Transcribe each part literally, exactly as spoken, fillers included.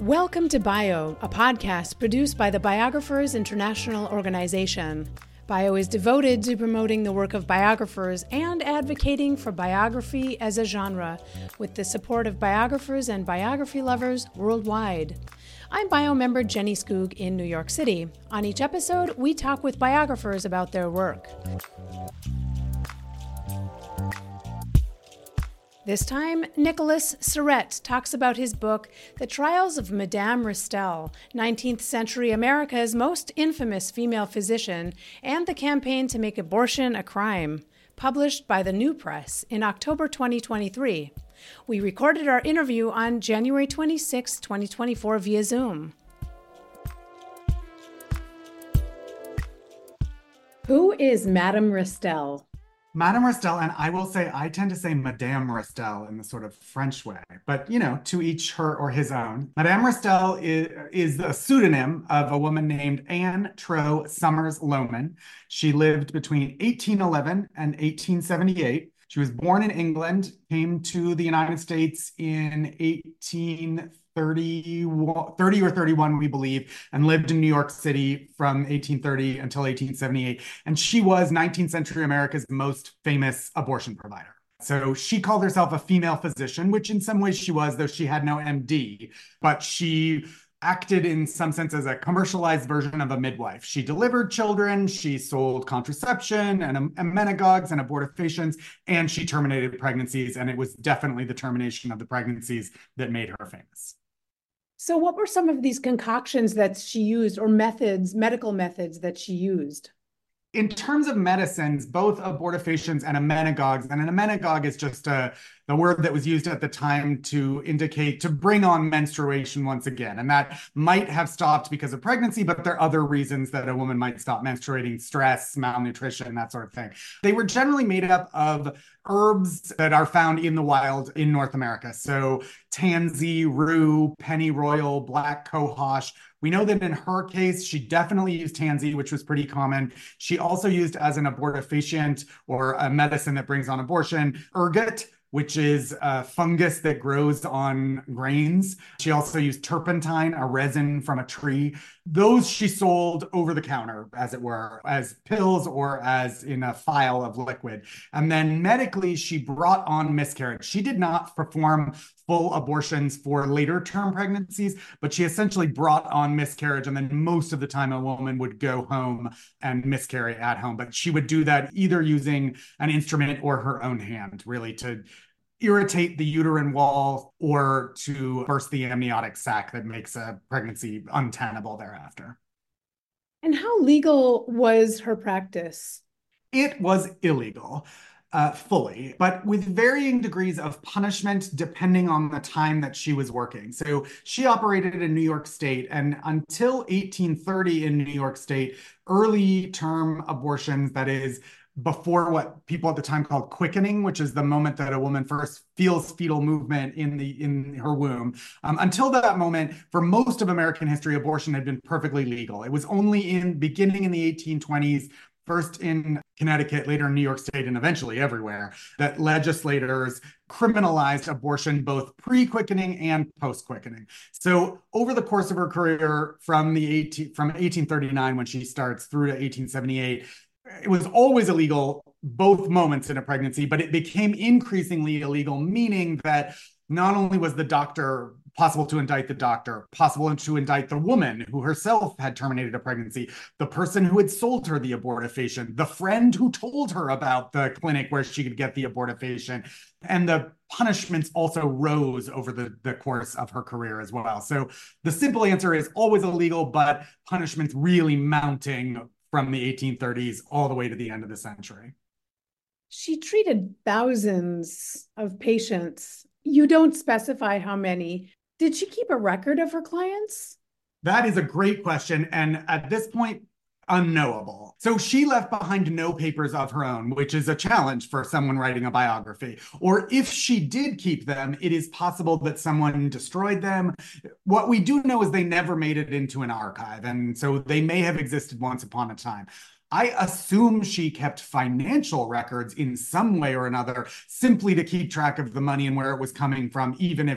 Welcome to Bio, a podcast produced by the Biographers International Organization. Bio is devoted to promoting the work of biographers and advocating for biography as a genre, with the support of biographers and biography lovers worldwide. I'm Bio member Jenny Skoog in New York City. On each episode, we talk with biographers about their work. This time, Nicholas Surette talks about his book, The Trials of Madame Ristel, nineteenth century America's most infamous female physician, and the campaign to make abortion a crime, published by the New Press in October twenty twenty-three. We recorded our interview on January twenty-sixth, twenty twenty-four via Zoom. Who is Madame Ristel? Madame Ristel, and I will say, I tend to say Madame Ristel in the sort of French way, but you know, to each her or his own. Madame Ristel is, is a pseudonym of a woman named Anne Troe Summers Lohman. She lived between eighteen eleven and eighteen seventy-eight. She was born in England, came to the United States in eighteen thirty, thirty or thirty-one, we believe, and lived in New York City from eighteen thirty until eighteen seventy-eight. And she was nineteenth century America's most famous abortion provider. So she called herself a female physician, which in some ways she was, though she had no M D, but she acted in some sense as a commercialized version of a midwife. She delivered children, she sold contraception and emmenagogues and abortifacients, and she terminated pregnancies. And it was definitely the termination of the pregnancies that made her famous. So what were some of these concoctions that she used, or methods, medical methods that she used? In terms of medicines, both abortifacients and emmenagogues, and an emmenagogue is just a, the word that was used at the time to indicate, to bring on menstruation once again. And that might have stopped because of pregnancy, but there are other reasons that a woman might stop menstruating: stress, malnutrition, that sort of thing. They were generally made up of herbs that are found in the wild in North America. So tansy, rue, pennyroyal, black cohosh. We know that in her case, she definitely used tansy, which was pretty common. She also used as an abortifacient, or a medicine that brings on abortion, ergot, which is a fungus that grows on grains. She also used turpentine, a resin from a tree. Those she sold over the counter, as it were, as pills or as in a phial of liquid. And then medically, she brought on miscarriage. She did not perform full abortions for later term pregnancies, but she essentially brought on miscarriage. And then most of the time a woman would go home and miscarry at home, but she would do that either using an instrument or her own hand, really, to irritate the uterine wall or to burst the amniotic sac that makes a pregnancy untenable thereafter. And how legal was her practice? It was illegal. Uh, fully, but with varying degrees of punishment depending on the time that she was working. So she operated in New York State, and until eighteen thirty in New York State, early term abortions, that is, before what people at the time called quickening, which is the moment that a woman first feels fetal movement in the in her womb. Um, until that moment, for most of American history, abortion had been perfectly legal. It was only in beginning in the eighteen twenties, first in Connecticut, later in New York State, and eventually everywhere, that legislators criminalized abortion both pre-quickening and post-quickening. So over the course of her career from the eighteen, from eighteen thirty-nine, when she starts, through to eighteen seventy-eight, it was always illegal, both moments in a pregnancy, but it became increasingly illegal, meaning that not only was the doctor possible to indict the doctor, possible to indict the woman who herself had terminated a pregnancy, the person who had sold her the abortifacient, the friend who told her about the clinic where she could get the abortifacient, and the punishments also rose over the, the course of her career as well. So the simple answer is always illegal, but punishments really mounting from the eighteen thirties all the way to the end of the century. She treated thousands of patients. You don't specify how many. Did she keep a record of her clients? That is a great question, and at this point, unknowable. So she left behind no papers of her own, which is a challenge for someone writing a biography. Or if she did keep them, it is possible that someone destroyed them. What we do know is they never made it into an archive, and so they may have existed once upon a time. I assume she kept financial records in some way or another, simply to keep track of the money and where it was coming from, even if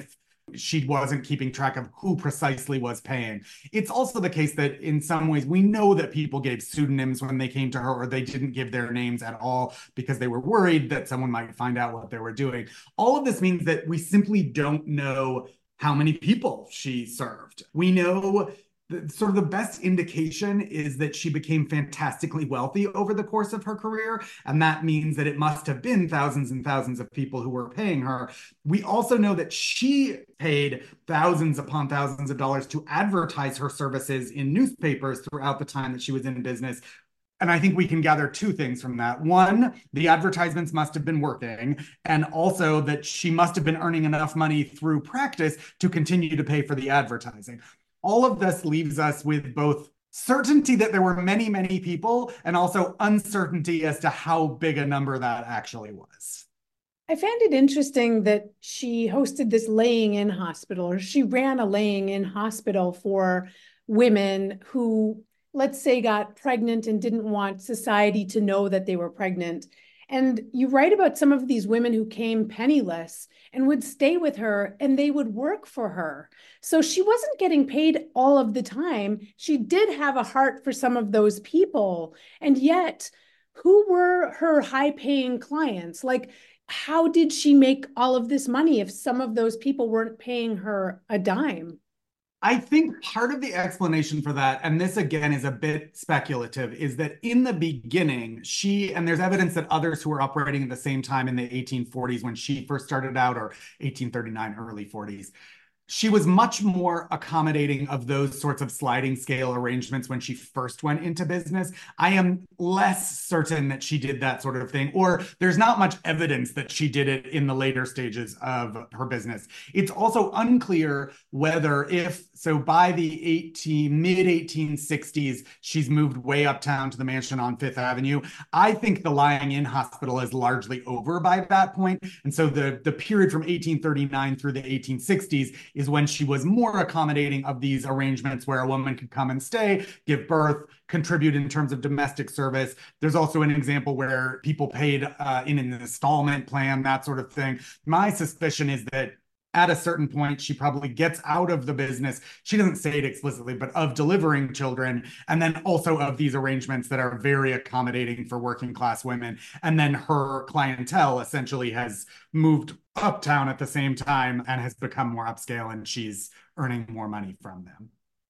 she wasn't keeping track of who precisely was paying. It's also the case that in some ways we know that people gave pseudonyms when they came to her, or they didn't give their names at all because they were worried that someone might find out what they were doing. All of this means that we simply don't know how many people she served. We know the, sort of the best indication is that she became fantastically wealthy over the course of her career. And that means that it must have been thousands and thousands of people who were paying her. We also know that she paid thousands upon thousands of dollars to advertise her services in newspapers throughout the time that she was in business. And I think we can gather two things from that. One, the advertisements must have been working, and also that she must have been earning enough money through practice to continue to pay for the advertising. All of this leaves us with both certainty that there were many, many people, and also uncertainty as to how big a number that actually was. I found it interesting that she hosted this laying in hospital, or she ran a laying in hospital for women who, let's say, got pregnant and didn't want society to know that they were pregnant. And you write about some of these women who came penniless and would stay with her, and they would work for her. So she wasn't getting paid all of the time. She did have a heart for some of those people. And yet, who were her high-paying clients? Like, how did she make all of this money if some of those people weren't paying her a dime? I think part of the explanation for that, and this again is a bit speculative, is that in the beginning, she, and there's evidence that others who were operating at the same time in the eighteen forties when she first started out, or eighteen thirty-nine, early forties, she was much more accommodating of those sorts of sliding scale arrangements when she first went into business. I am less certain that she did that sort of thing, or there's not much evidence that she did it in the later stages of her business. It's also unclear whether if, so by the eighteen, mid eighteen sixties, she's moved way uptown to the mansion on Fifth Avenue. I think the lying in hospital is largely over by that point. And so the, the period from eighteen thirty-nine through the eighteen sixties is when she was more accommodating of these arrangements where a woman could come and stay, give birth, contribute in terms of domestic service. There's also an example where people paid uh, in an installment plan, that sort of thing. My suspicion is that at a certain point, she probably gets out of the business. She doesn't say it explicitly, but of delivering children, and then also of these arrangements that are very accommodating for working class women. And then her clientele essentially has moved uptown at the same time and has become more upscale, and she's earning more money from them.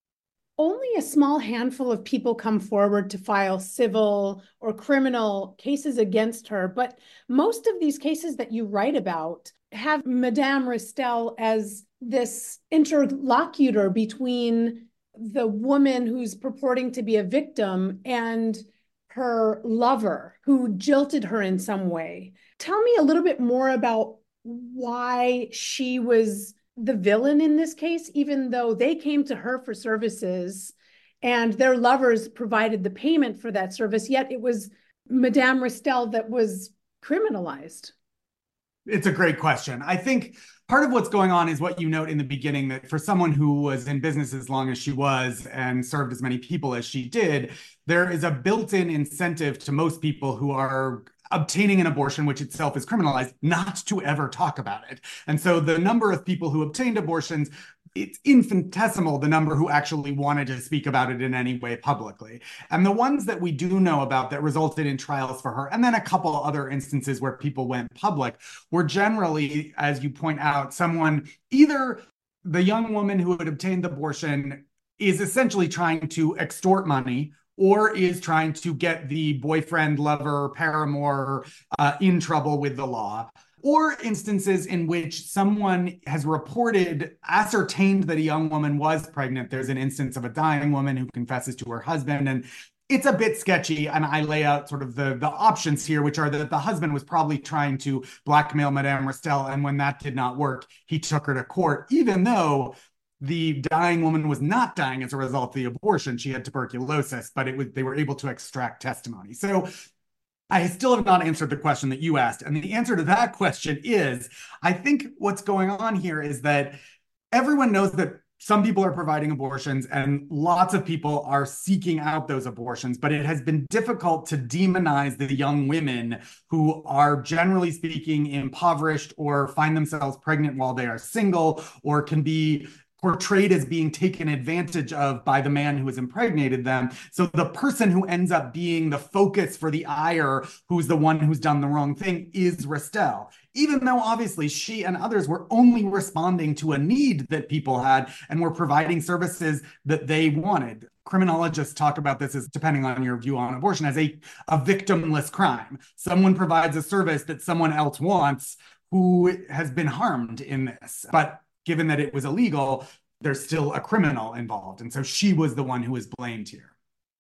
Only a small handful of people come forward to file civil or criminal cases against her, but most of these cases that you write about have Madame Restell as this interlocutor between the woman who's purporting to be a victim and her lover who jilted her in some way. Tell me a little bit more about why she was the villain in this case, even though they came to her for services and their lovers provided the payment for that service, yet it was Madame Restell that was criminalized. It's a great question. I think part of what's going on is what you note in the beginning, that for someone who was in business as long as she was and served as many people as she did, there is a built-in incentive to most people who are obtaining an abortion, which itself is criminalized, not to ever talk about it. And so the number of people who obtained abortions, it's infinitesimal, the number who actually wanted to speak about it in any way publicly. And the ones that we do know about that resulted in trials for her, and then a couple other instances where people went public, were generally, as you point out, someone, either the young woman who had obtained the abortion is essentially trying to extort money, or is trying to get the boyfriend, lover, paramour uh, in trouble with the law. Or instances in which someone has reported, ascertained that a young woman was pregnant. There's an instance of a dying woman who confesses to her husband, and it's a bit sketchy, and I lay out sort of the, the options here, which are that the husband was probably trying to blackmail Madame Restell, and when that did not work, he took her to court, even though the dying woman was not dying as a result of the abortion. She had tuberculosis, but it was they were able to extract testimony. So I still have not answered the question that you asked. And the answer to that question is, I think what's going on here is that everyone knows that some people are providing abortions and lots of people are seeking out those abortions, but it has been difficult to demonize the young women who are, generally speaking, impoverished or find themselves pregnant while they are single, or can be portrayed as being taken advantage of by the man who has impregnated them. So the person who ends up being the focus for the ire, who's the one who's done the wrong thing, is Restell. Even though obviously she and others were only responding to a need that people had and were providing services that they wanted. Criminologists talk about this as, depending on your view on abortion, as a, a victimless crime. Someone provides a service that someone else wants who has been harmed in this. But given that it was illegal, there's still a criminal involved. And so she was the one who was blamed here.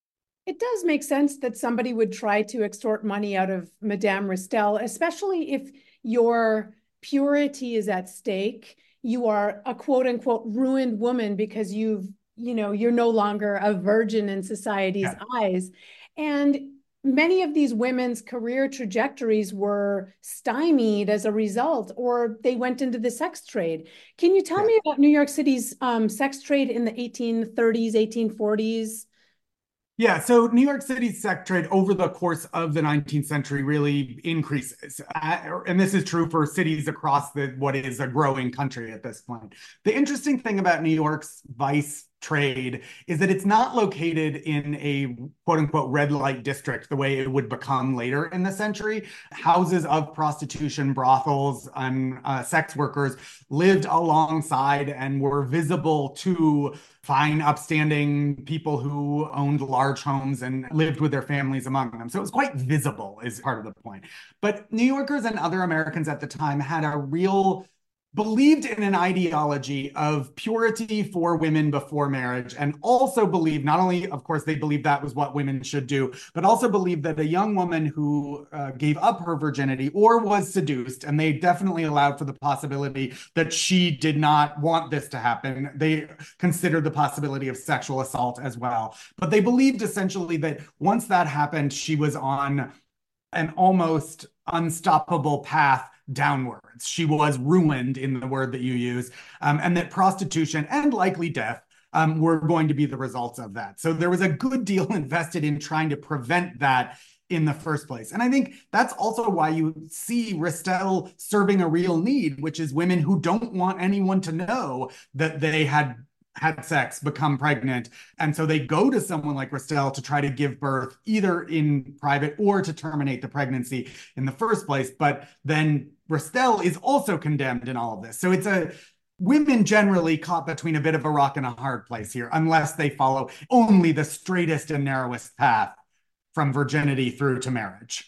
It does make sense that somebody would try to extort money out of Madame Restell, especially if your purity is at stake. You are a quote unquote ruined woman because you've, you know, you're no longer a virgin in society's yeah. eyes. And many of these women's career trajectories were stymied as a result, or they went into the sex trade. Can you tell yeah. me about New York City's um, sex trade in the eighteen thirties, eighteen forties? Yeah, so New York City's sex trade over the course of the nineteenth century really increases. Uh, and this is true for cities across the what is a growing country at this point. The interesting thing about New York's vice trade is that it's not located in a quote unquote red light district the way it would become later in the century. Houses of prostitution, brothels, and uh, sex workers lived alongside and were visible to fine, upstanding people who owned large homes and lived with their families among them. So it was quite visible, is part of the point. But New Yorkers and other Americans at the time had a real believed in an ideology of purity for women before marriage, and also believed, not only, of course, they believed that was what women should do, but also believed that a young woman who uh, gave up her virginity or was seduced, and they definitely allowed for the possibility that she did not want this to happen. They considered the possibility of sexual assault as well. But they believed essentially that once that happened, she was on an almost unstoppable path downwards. She was ruined, in the word that you use, um, and that prostitution and likely death um, were going to be the results of that. So there was a good deal invested in trying to prevent that in the first place. And I think that's also why you see Restell serving a real need, which is women who don't want anyone to know that they had had sex, become pregnant. And so they go to someone like Restell to try to give birth, either in private or to terminate the pregnancy in the first place. But then Restell is also condemned in all of this. So it's a women generally caught between a bit of a rock and a hard place here, unless they follow only the straightest and narrowest path from virginity through to marriage.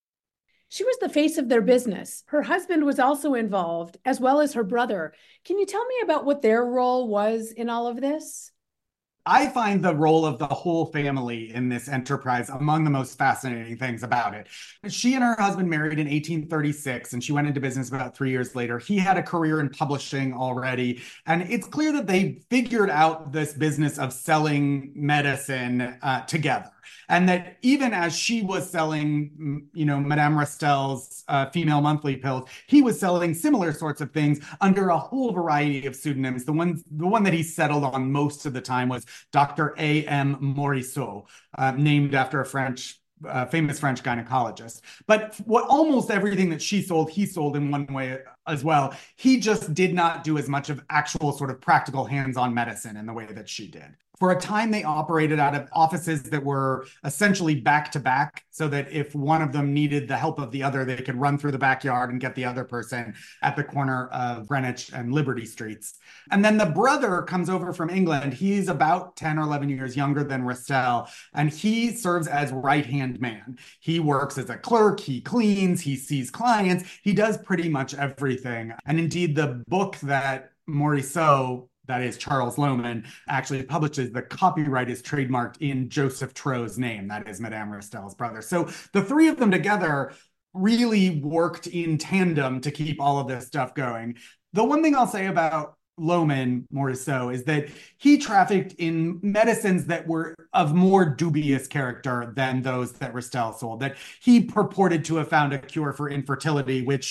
She was the face of their business. Her husband was also involved, as well as her brother. Can you tell me about what their role was in all of this? I find the role of the whole family in this enterprise among the most fascinating things about it. She and her husband married in eighteen thirty-six, and she went into business about three years later. He had a career in publishing already, and it's clear that they figured out this business of selling medicine uh, together. And that even as she was selling, you know, Madame Restell's uh, female monthly pills, he was selling similar sorts of things under a whole variety of pseudonyms. The one, the one that he settled on most of the time was Doctor A M Morisot, uh, named after a French Uh, famous French gynecologist. But what almost everything that she sold, he sold in one way as well. He just did not do as much of actual sort of practical hands-on medicine in the way that she did. For a time, they operated out of offices that were essentially back-to-back, so that if one of them needed the help of the other, they could run through the backyard and get the other person at the corner of Greenwich and Liberty Streets. And then the brother comes over from England. He's about ten or eleven years younger than Restell, and he serves as right-hand man. He works as a clerk, he cleans, he sees clients, he does pretty much everything. And indeed, the book that Morisot, that is Charles Lohman, actually publishes, the copyright is trademarked in Joseph Tro's name. That is Madame Restell's brother. So the three of them together really worked in tandem to keep all of this stuff going. The one thing I'll say about Lohman, Morisot, is that he trafficked in medicines that were of more dubious character than those that Restell sold. That he purported to have found a cure for infertility, which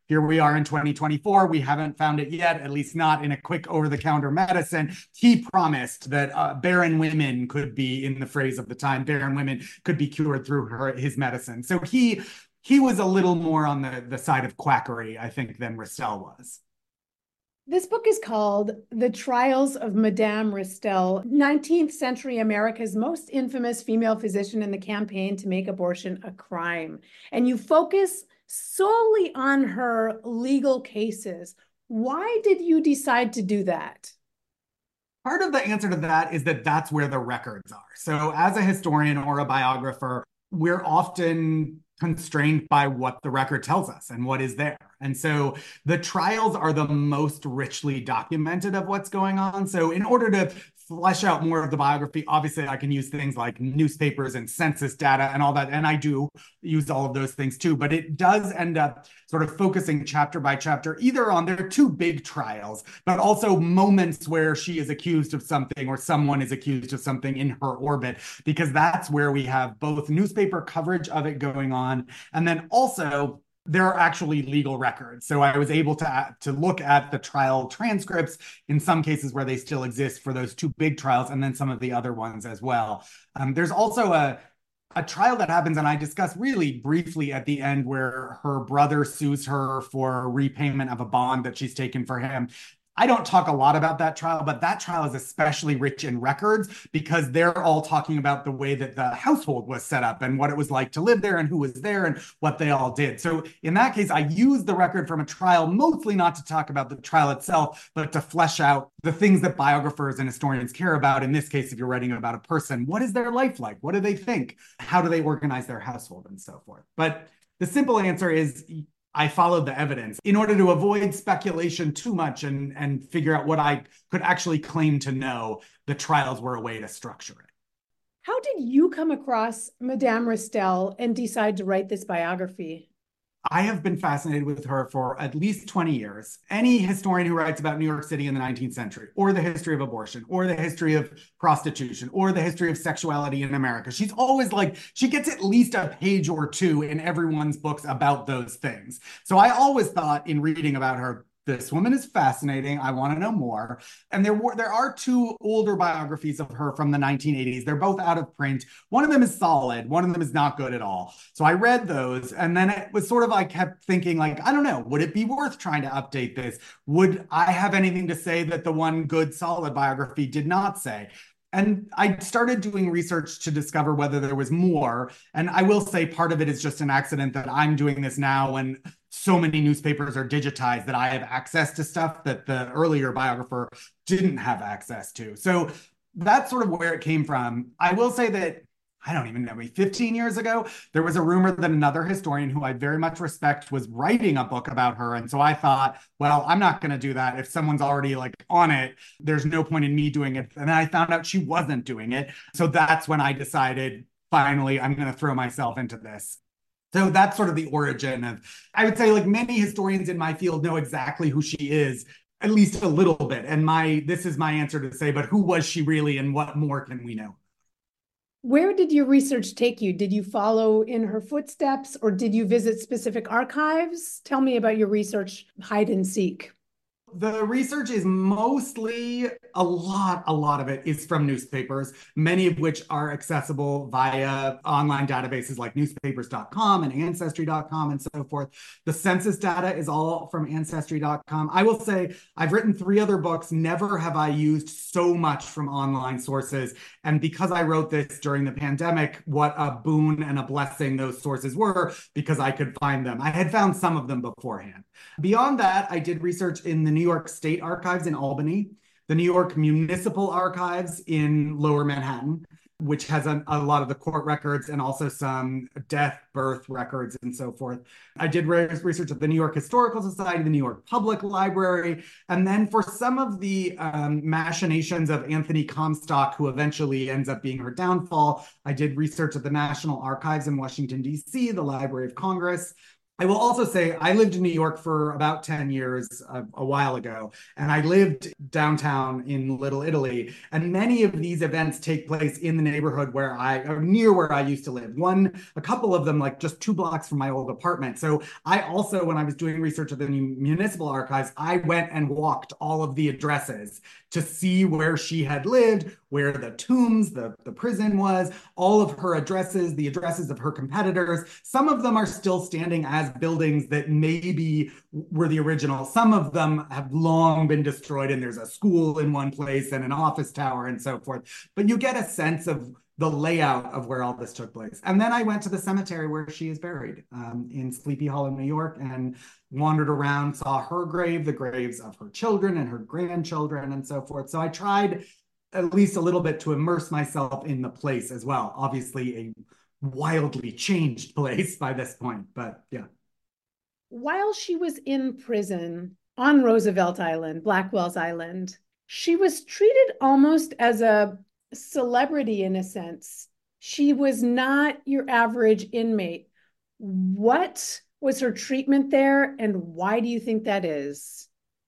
here we are in twenty twenty-four. We haven't found it yet, at least not in a quick over-the-counter medicine. He promised that uh, barren women could be, in the phrase of the time, barren women could be cured through her, his medicine. So he he was a little more on the, the side of quackery, I think, than Ristel was. This book is called The Trials of Madame Ristel, nineteenth century America's most infamous female physician in the campaign to make abortion a crime. And you focus solely on her legal cases. Why did you decide to do that? Part of the answer to that is that that's where the records are. So as a historian or a biographer, we're often constrained by what the record tells us and what is there. And so the trials are the most richly documented of what's going on. So in order to flesh out more of the biography, obviously I can use things like newspapers and census data and all that. And I do use all of those things too, but it does end up sort of focusing chapter by chapter, either on their two big trials, but also moments where she is accused of something or someone is accused of something in her orbit, because that's where we have both newspaper coverage of it going on. And then also there are actually legal records. So I was able to, to look at the trial transcripts in some cases where they still exist for those two big trials, and then some of the other ones as well. Um, there's also a, a trial that happens, and I discuss really briefly at the end, where her brother sues her for repayment of a bond that she's taken for him. I don't talk a lot about that trial, but that trial is especially rich in records because they're all talking about the way that the household was set up and what it was like to live there and who was there and what they all did. So in that case, I use the record from a trial mostly not to talk about the trial itself, but to flesh out the things that biographers and historians care about. In this case, if you're writing about a person, what is their life like? What do they think? How do they organize their household and so forth? But the simple answer is, I followed the evidence in order to avoid speculation too much and, and figure out what I could actually claim to know. The trials were a way to structure it. How did you come across Madame Ristel and decide to write this biography? I have been fascinated with her for at least twenty years. Any historian who writes about New York City in the nineteenth century, or the history of abortion, or the history of prostitution, or the history of sexuality in America, she's always like, she gets at least a page or two in everyone's books about those things. So I always thought in reading about her, this woman is fascinating. I want to know more. And there were there are two older biographies of her from the nineteen eighties. They're both out of print. One of them is solid. One of them is not good at all. So I read those. And then it was sort of, I kept thinking, like, I don't know, would it be worth trying to update this? Would I have anything to say that the one good, solid biography did not say? And I started doing research to discover whether there was more. And I will say part of it is just an accident that I'm doing this now when so many newspapers are digitized that I have access to stuff that the earlier biographer didn't have access to. So that's sort of where it came from. I will say that, I don't even know, maybe fifteen years ago, there was a rumor that another historian who I very much respect was writing a book about her. And so I thought, well, I'm not going to do that. If someone's already like on it, there's no point in me doing it. And then I found out she wasn't doing it. So that's when I decided, finally, I'm going to throw myself into this. So that's sort of the origin of, I would say, like, many historians in my field know exactly who she is, at least a little bit. And my this is my answer to say, but who was she really and what more can we know? Where did your research take you? Did you follow in her footsteps, or did you visit specific archives? Tell me about your research, hide and seek. The research is mostly, a lot, a lot of it is from newspapers, many of which are accessible via online databases like newspapers dot com and ancestry dot com and so forth. The census data is all from ancestry dot com. I will say I've written three other books. Never have I used so much from online sources. And because I wrote this during the pandemic, what a boon and a blessing those sources were, because I could find them. I had found some of them beforehand. Beyond that, I did research in the New York State Archives in Albany, the New York Municipal Archives in Lower Manhattan, which has a, a lot of the court records and also some death, birth records and so forth. I did research at the New York Historical Society, the New York Public Library, and then for some of the um, machinations of Anthony Comstock, who eventually ends up being her downfall, I did research at the National Archives in Washington, D C, the Library of Congress. I will also say I lived in New York for about ten years a, a while ago, and I lived downtown in Little Italy. And many of these events take place in the neighborhood where I, or near where I used to live. One, a couple of them, like just two blocks from my old apartment. So I also, when I was doing research at the municipal archives, I went and walked all of the addresses to see where she had lived, where the tombs, the, the prison was, all of her addresses, the addresses of her competitors. Some of them are still standing as buildings that maybe were the original. Some of them have long been destroyed, and there's a school in one place and an office tower and so forth. But you get a sense of the layout of where all this took place. And then I went to the cemetery where she is buried um, in Sleepy Hollow, New York, and wandered around, saw her grave, the graves of her children and her grandchildren and so forth. So I tried at least a little bit to immerse myself in the place as well. Obviously a wildly changed place by this point, but yeah. While she was in prison on Roosevelt Island, Blackwell's Island, she was treated almost as a celebrity in a sense. She was not your average inmate. What was her treatment there, and why do you think that is?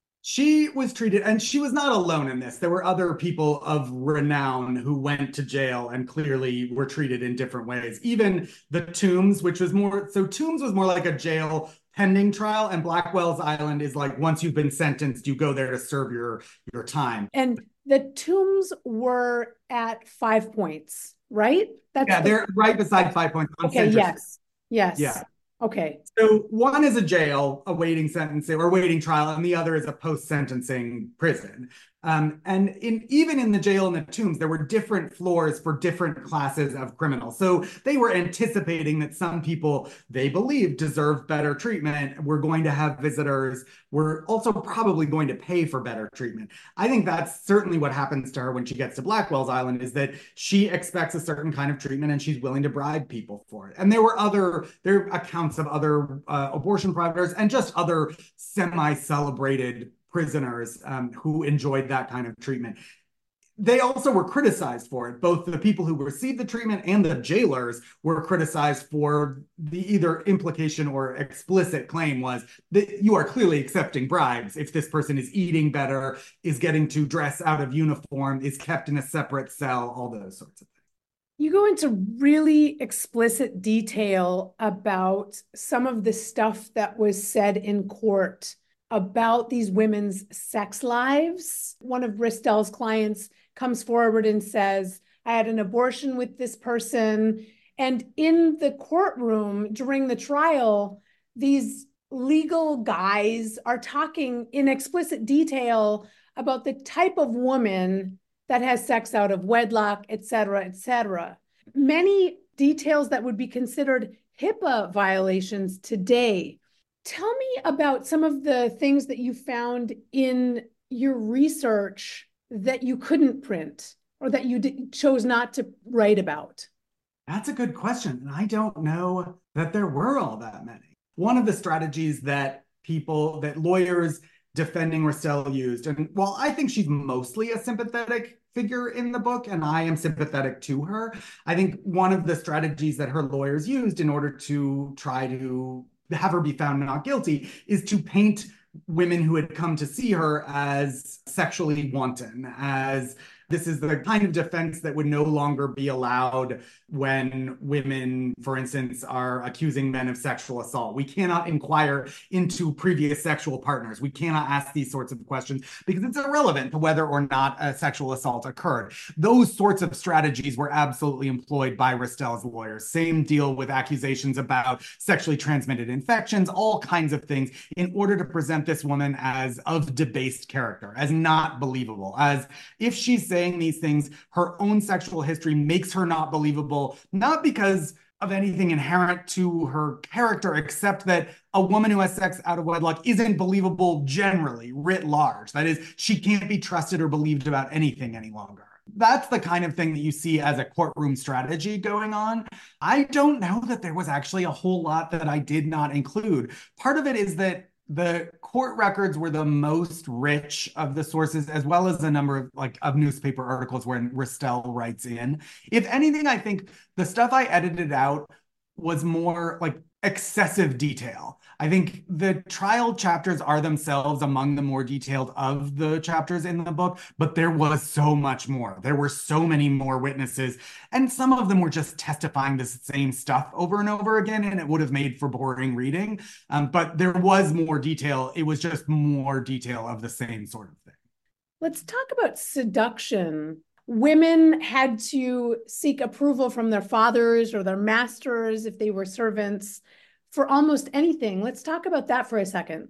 She was treated, and she was not alone in this. There were other people of renown who went to jail and clearly were treated in different ways. Even the Tombs, which was more, so Tombs was more like a jail pending trial, and Blackwell's Island is like once you've been sentenced, you go there to serve your, your time. And the Tombs were at Five Points, right? That's yeah, the... they're right beside Five Points. On okay, yes, yes. Yeah. Okay. So one is a jail awaiting sentencing or awaiting trial, and the other is a post-sentencing prison. Um, and in even in the jail and the Tombs, there were different floors for different classes of criminals. So they were anticipating that some people they believed deserved better treatment. We're going to have visitors. We're also probably going to pay for better treatment. I think that's certainly what happens to her when she gets to Blackwell's Island, is that she expects a certain kind of treatment and she's willing to bribe people for it. And there were other, there are accounts of other uh, abortion providers and just other semi-celebrated prisoners um, who enjoyed that kind of treatment. They also were criticized for it. Both the people who received the treatment and the jailers were criticized for the either implication or explicit claim was that you are clearly accepting bribes if this person is eating better, is getting to dress out of uniform, is kept in a separate cell, all those sorts of things. You go into really explicit detail about some of the stuff that was said in court about these women's sex lives. One of Ristell's clients comes forward and says, I had an abortion with this person. And in the courtroom during the trial, these legal guys are talking in explicit detail about the type of woman that has sex out of wedlock, et cetera, et cetera. Many details that would be considered HIPAA violations today. Tell me about some of the things that you found in your research that you couldn't print or that you did, chose not to write about. That's a good question. And I don't know that there were all that many. One of the strategies that people, that lawyers defending Ristell used, and while I think she's mostly a sympathetic figure in the book, and I am sympathetic to her, I think one of the strategies that her lawyers used in order to try to have her be found not guilty is to paint women who had come to see her as sexually wanton, as this is the kind of defense that would no longer be allowed when women, for instance, are accusing men of sexual assault. We cannot inquire into previous sexual partners. We cannot ask these sorts of questions because it's irrelevant to whether or not a sexual assault occurred. Those sorts of strategies were absolutely employed by Ristell's lawyers. Same deal with accusations about sexually transmitted infections, all kinds of things, in order to present this woman as of debased character, as not believable, as if she's saying these things, her own sexual history makes her not believable, not because of anything inherent to her character, except that a woman who has sex out of wedlock isn't believable generally, writ large. That is, she can't be trusted or believed about anything any longer. That's the kind of thing that you see as a courtroom strategy going on. I don't know that there was actually a whole lot that I did not include. Part of it is that the court records were the most rich of the sources, as well as a number of like of newspaper articles where Ristell writes in. If anything, I think the stuff I edited out was more like excessive detail. I think the trial chapters are themselves among the more detailed of the chapters in the book, but there was so much more. There were so many more witnesses, and some of them were just testifying the same stuff over and over again, and it would have made for boring reading. Um, but there was more detail. It was just more detail of the same sort of thing. Let's talk about seduction. Women had to seek approval from their fathers or their masters if they were servants for almost anything. Let's talk about that for a second.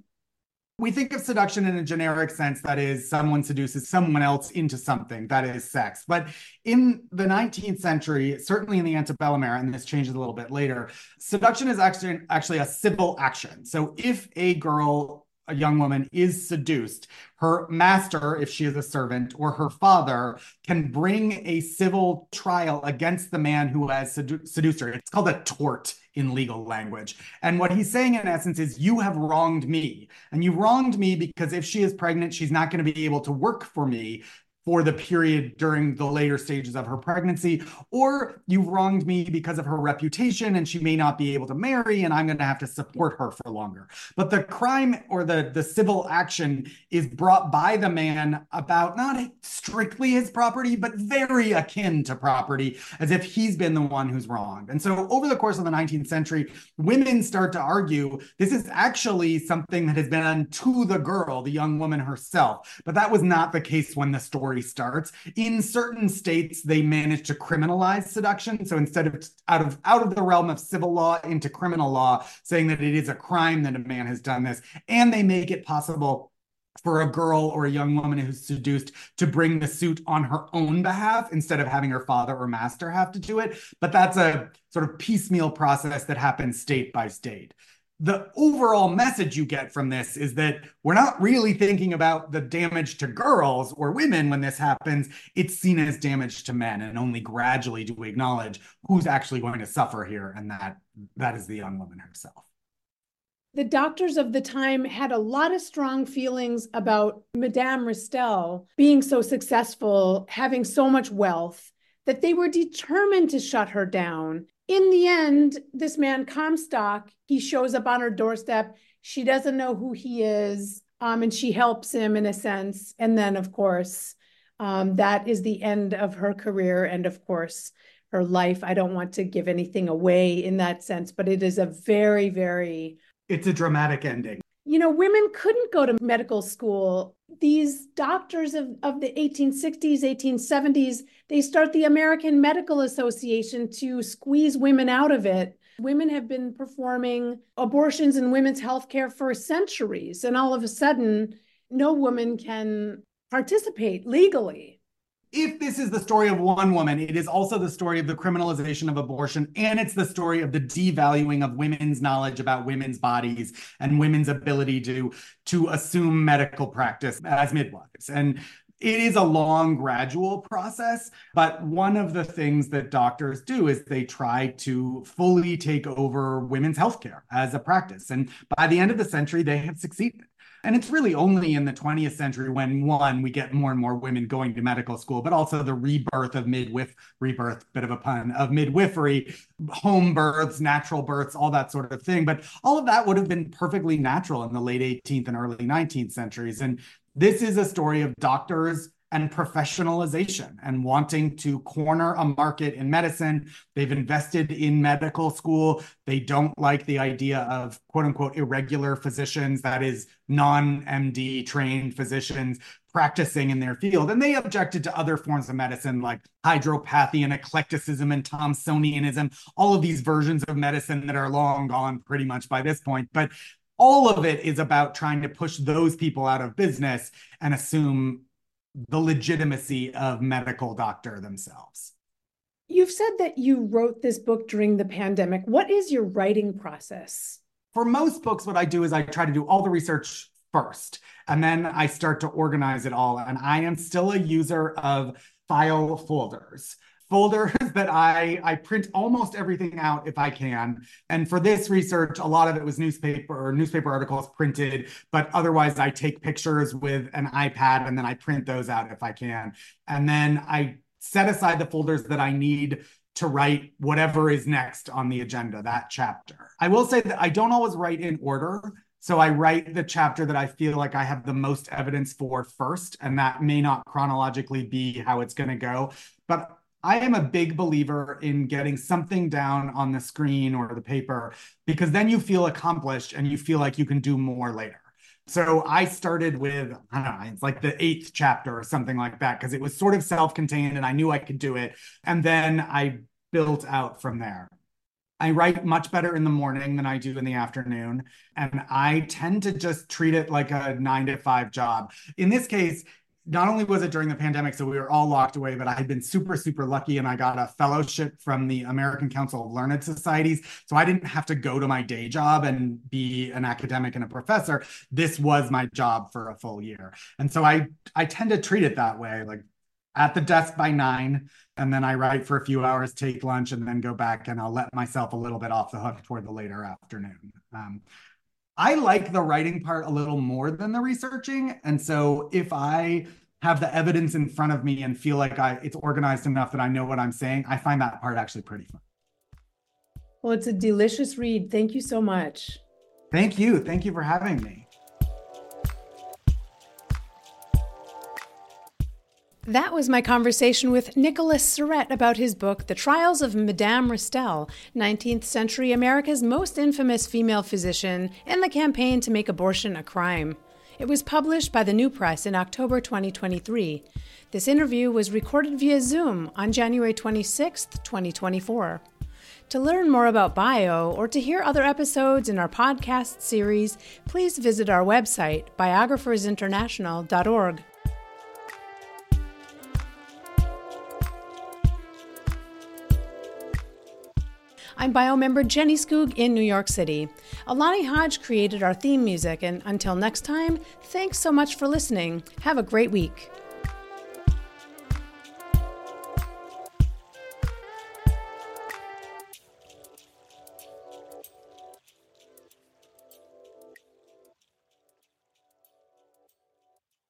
We think of seduction in a generic sense, that is, someone seduces someone else into something, that is sex. But in the nineteenth century, certainly in the antebellum era, and this changes a little bit later, seduction is actually, actually a civil action. So if a girl, a young woman, is seduced, her master, if she is a servant, or her father can bring a civil trial against the man who has sedu- seduced her. It's called a tort in legal language. And what he's saying in essence is, you have wronged me. And you wronged me because if she is pregnant, she's not going to be able to work for me for the period during the later stages of her pregnancy, or you've wronged me because of her reputation and she may not be able to marry and I'm going to have to support her for longer. But the crime or the, the civil action is brought by the man about not strictly his property, but very akin to property, as if he's been the one who's wronged. And so over the course of the nineteenth century, women start to argue this is actually something that has been done to the girl, the young woman herself. But that was not the case when the story starts. In certain states, they managed to criminalize seduction. So instead of out of out of the realm of civil law into criminal law, saying that it is a crime that a man has done this, and they make it possible for a girl or a young woman who's seduced to bring the suit on her own behalf instead of having her father or master have to do it. But that's a sort of piecemeal process that happens state by state. The overall message you get from this is that we're not really thinking about the damage to girls or women when this happens. It's seen as damage to men, and only gradually do we acknowledge who's actually going to suffer here, and that that is the young woman herself. The doctors of the time had a lot of strong feelings about Madame Ristel being so successful, having so much wealth, that they were determined to shut her down. In the end, this man, Comstock, he shows up on her doorstep. She doesn't know who he is, um, and she helps him in a sense. And then, of course, um, that is the end of her career and, of course, her life. I don't want to give anything away in that sense, but it is a very, very... It's a dramatic ending. You know, women couldn't go to medical school. These doctors of, of the eighteen sixties, eighteen seventies, they start the American Medical Association to squeeze women out of it. Women have been performing abortions in women's healthcare for centuries, and all of a sudden, no woman can participate legally. If this is the story of one woman, it is also the story of the criminalization of abortion, and it's the story of the devaluing of women's knowledge about women's bodies and women's ability to, to assume medical practice as midwives. And it is a long, gradual process, but one of the things that doctors do is they try to fully take over women's healthcare as a practice. And by the end of the century, they have succeeded. And it's really only in the twentieth century when, one, we get more and more women going to medical school, but also the rebirth of midwife, rebirth, bit of a pun, of midwifery, home births, natural births, all that sort of thing. But all of that would have been perfectly natural in the late eighteenth and early nineteenth centuries. And this is a story of doctors and professionalization and wanting to corner a market in medicine. They've invested in medical school. They don't like the idea of quote unquote irregular physicians, that is non-M D trained physicians practicing in their field. And they objected to other forms of medicine like hydropathy and eclecticism and Thomsonianism, all of these versions of medicine that are long gone pretty much by this point. But all of it is about trying to push those people out of business and assume the legitimacy of medical doctor themselves. You've said that you wrote this book during the pandemic. What is your writing process? For most books, what I do is I try to do all the research first, and then I start to organize it all. And I am still a user of file folders. Folders that I, I print almost everything out if I can. And for this research, a lot of it was newspaper or newspaper articles printed, but otherwise I take pictures with an iPad and then I print those out if I can. And then I set aside the folders that I need to write whatever is next on the agenda, that chapter. I will say that I don't always write in order. So I write the chapter that I feel like I have the most evidence for first, and that may not chronologically be how it's going to go. But I am a big believer in getting something down on the screen or the paper, because then you feel accomplished and you feel like you can do more later. So I started with, I don't know, it's like the eighth chapter or something like that, because it was sort of self-contained and I knew I could do it. And then I built out from there. I write much better in the morning than I do in the afternoon. And I tend to just treat it like a nine to five job. In this case, not only was it during the pandemic, so we were all locked away, but I had been super, super lucky and I got a fellowship from the American Council of Learned Societies. So I didn't have to go to my day job and be an academic and a professor. This was my job for a full year. And so I, I tend to treat it that way, like at the desk by nine, and then I write for a few hours, take lunch, and then go back, and I'll let myself a little bit off the hook toward the later afternoon. Um, I like the writing part a little more than the researching. And so if I have the evidence in front of me and feel like I it's organized enough that I know what I'm saying, I find that part actually pretty fun. Well, it's a delicious read. Thank you so much. Thank you. Thank you for having me. That was my conversation with Nicholas Surette about his book, The Trials of Madame Ristel, nineteenth century America's most infamous female physician and the campaign to make abortion a crime. It was published by the New Press in October twenty twenty-three. This interview was recorded via Zoom on January twenty-sixth, twenty twenty-four. To learn more about Bio or to hear other episodes in our podcast series, please visit our website, biographers international dot org. I'm Bio member Jenny Skoog in New York City. Alani Hodge created our theme music, and until next time, thanks so much for listening. Have a great week.